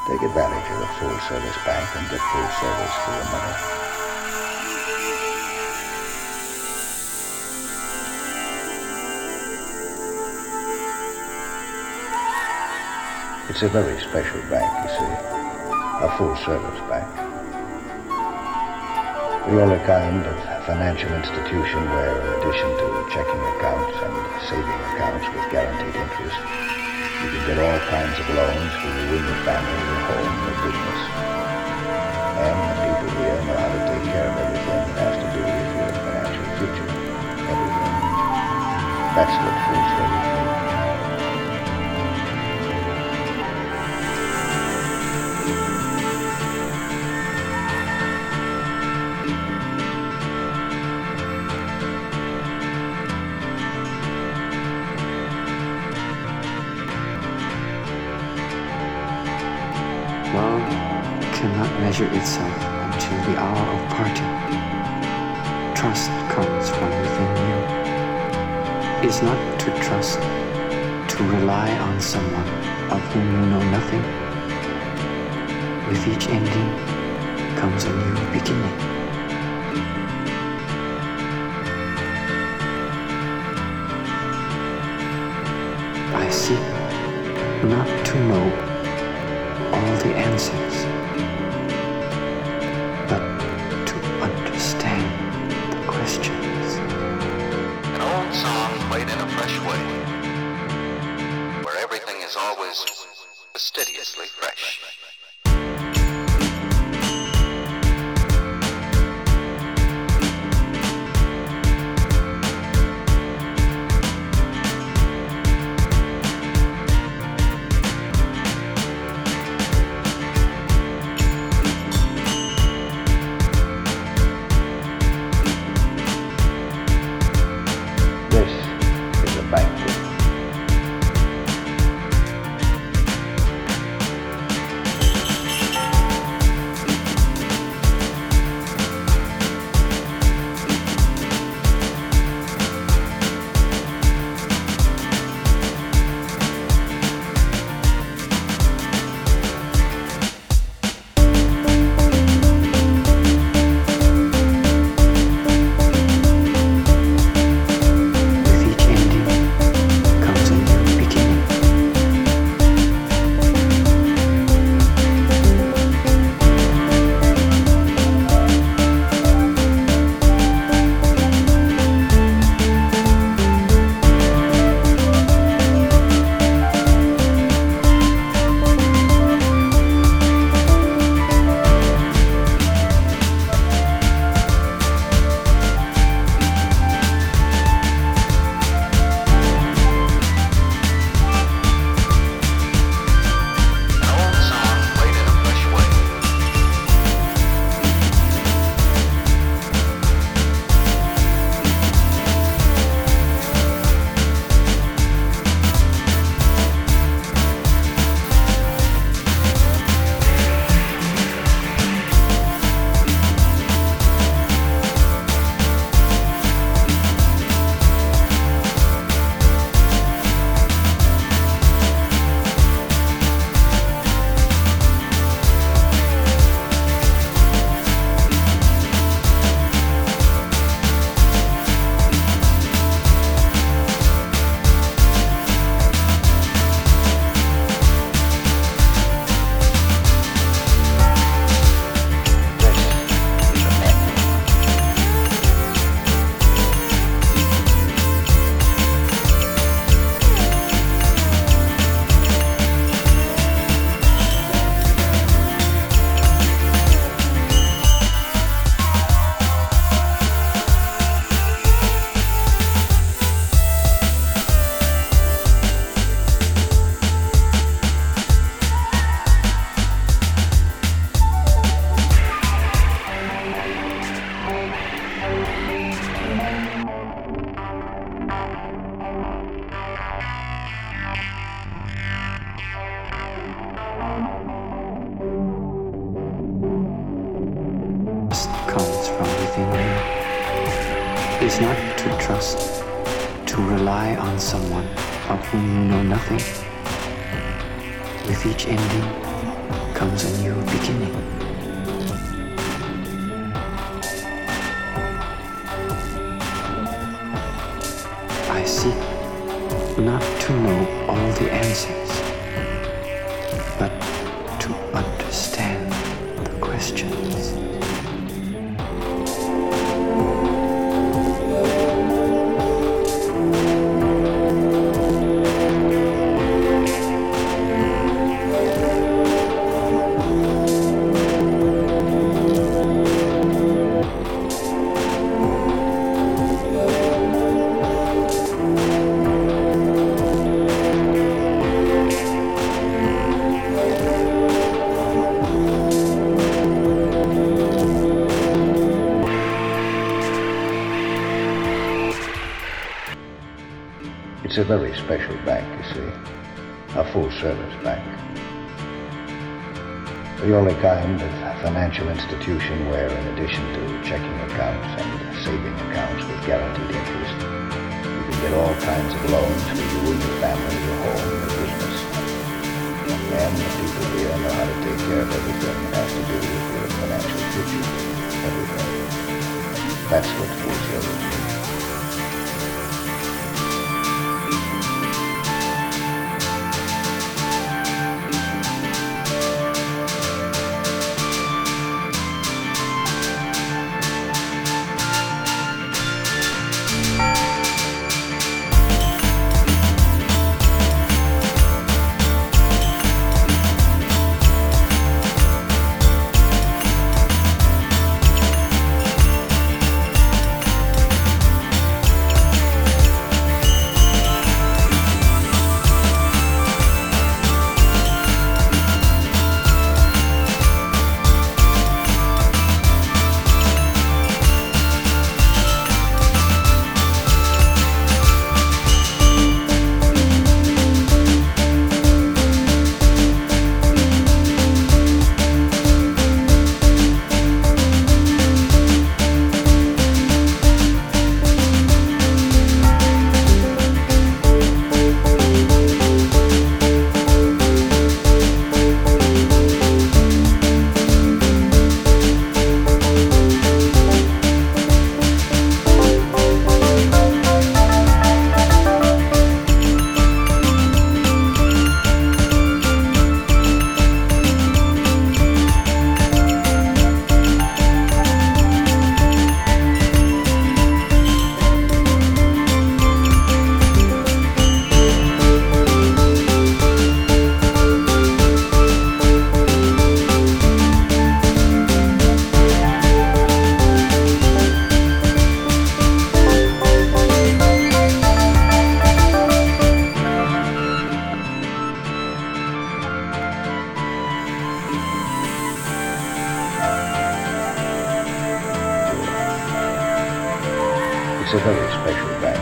Take advantage of a full-service bank and get full service for your money. It's a very special bank, you see. A full-service bank. The only kind of financial institution where, in addition to checking accounts and saving accounts with guaranteed interest, you can get all kinds of loans for you and your family, your home, your business. And the people here know how to take care of everything that has to do with your financial future. Everything. That's what full service means. Love cannot measure itself until the hour of parting. Trust comes from within you. It's not to trust, to rely on someone of whom you know nothing. With each ending comes a new beginning. I seek not to know all the answers, but to understand the questions. An old song played in a fresh way, where everything is always fastidiously fresh. Is not to trust, to rely on someone of whom you know nothing. With each ending comes a new beginning. I seek not to know all the answers, but to understand the questions. It's a very special bank, you see. A full-service bank. The only kind of financial institution where, in addition to checking accounts and saving accounts with guaranteed interest, you can get all kinds of loans for you and your family, your home, your business. And the people here know how to take care of everything that has to do with your financial future. Everything. That's what full-service means. It's a very special bank.